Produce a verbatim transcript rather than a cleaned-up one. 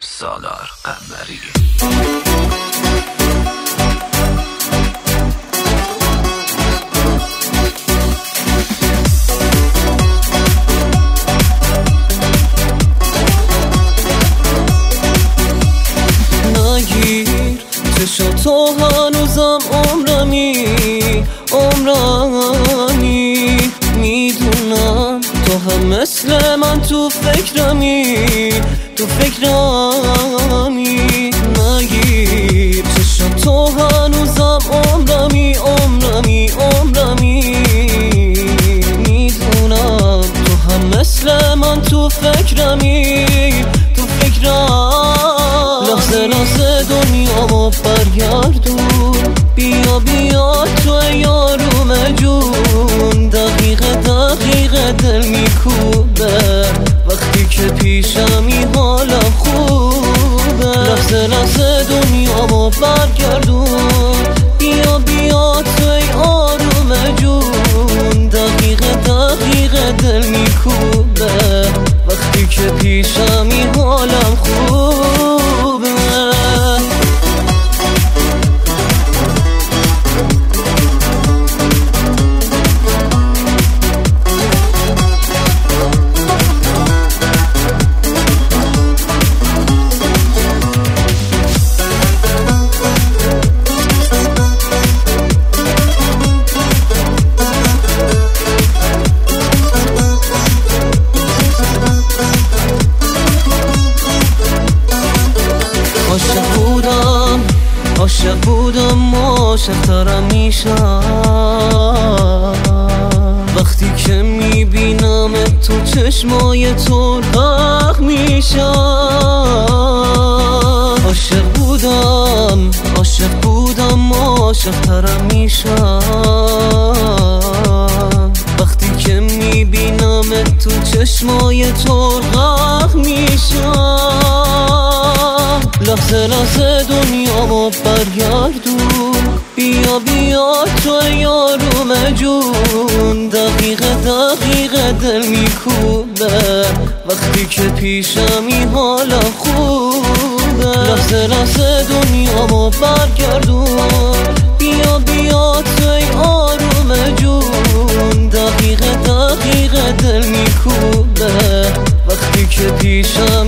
سالار قمری. نگیر چشا تو هنوزم عمرمی عمرمی میدونم تو هم مثل من تو فکرمی تو فکرمی. نگیر چشا تو هنوزم عمرمی عمرمی عمرمی میدونم تو هم مثل من تو فکرمی تو فکرمی. لحظه لحظه دنیا برگردون، بیا بیا تو یاروم جون. دقیقه دقیقه دل میکوبه وقتی که پیشمی حالم خوبه. لحظه لحظه دنیا برگردون، بیا بیا تو آروم جون. دقیقه دقیقه دل میکوبه وقتی که پیشمی حالم خوبه. عاشق بودم عاشق بودم عاشق ترم میشم وقتی که میبینم تو چشمای تو رخ میشم. عاشق بودم عاشق بودم عاشق ترم میشم وقتی که میبینم تو چشمای تو رخ میشم. لحظه لحظه دنیا برگردون، بیا بیا تو یاروم جون. دقیقه دقیقه دل میکوبه وقتی که پیشمی حالم خوبه. لحظه لحظه دنیا برگردون، بیا بیا تو آروم جون. دقیقه دقیقه دل میکوبه وقتی که پیشم